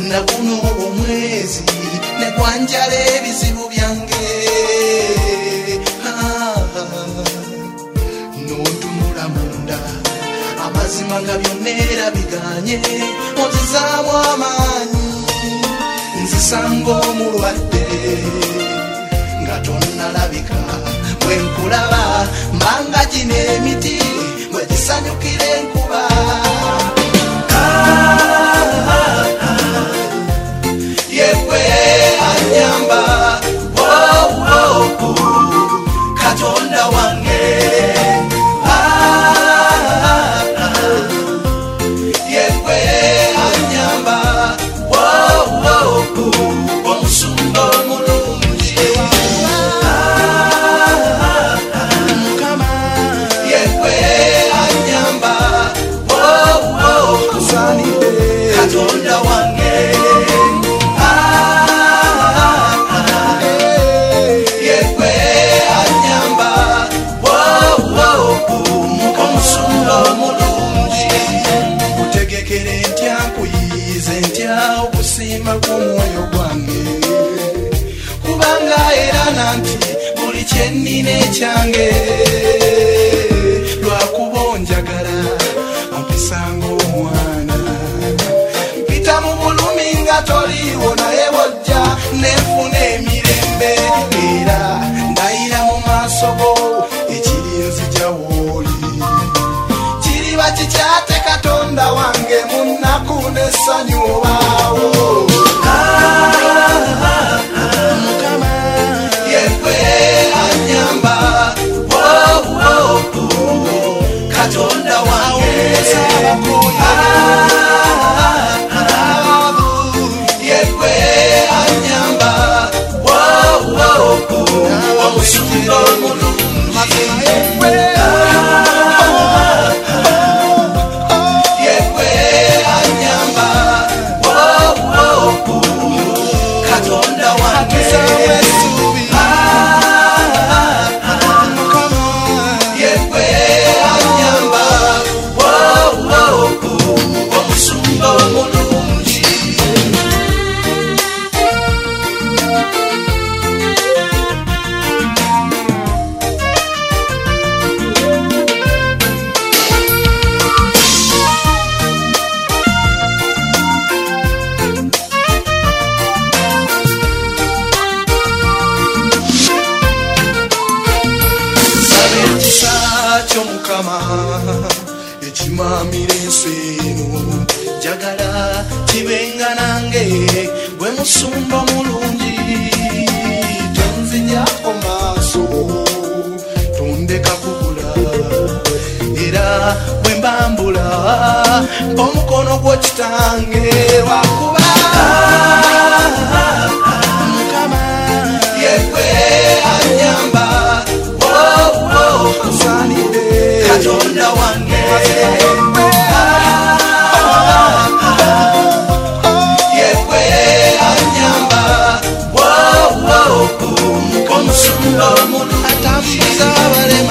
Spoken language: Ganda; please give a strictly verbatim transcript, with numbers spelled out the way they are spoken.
naguno omwezi ne gwanjala ebizibu byange n'ontunula munda amazima nga byonna era biganye onzizaamu amaanyi nzisanga omulwadde nga tonnalabika bwe nkulaba mbanga gino emiti bwe gisanyukira enkuba yewe anyamba oh, oh, oh, katonda wange ah, ah, yewe anyamba oh, oh, oh, omusumba omulungi ah, ah, mukama yewe anyamba oh, oh, oh, katonda wange okusiima kw'omwoyo gwange kubanga era nanti buli kyennina ekyange lwakuba onjagala ompisanga omwana mpita mu bulumi nga toliiwo naye bojja nenfuna emirembe era ndayira mu maaso go ekiri nzija wooli kiriba kikyate katonda wange mu nnaku n'essanyu obaawo mukama yewe anyamba oh, oh, oh, katonda wange yewe anyamba oh, oh, oh, omusumba omulungi ekimamira ensi eno jagala kibenga nange gwe musumba mulungi tonzinyako maaso tondeka kubula era bwe mbambula omukono gwo kitange wakuba mukama yewe anyamba oh, oh, kusanide katonda wange yewe anyamba oh, oh, oh, omusumba omulungi atambuza abale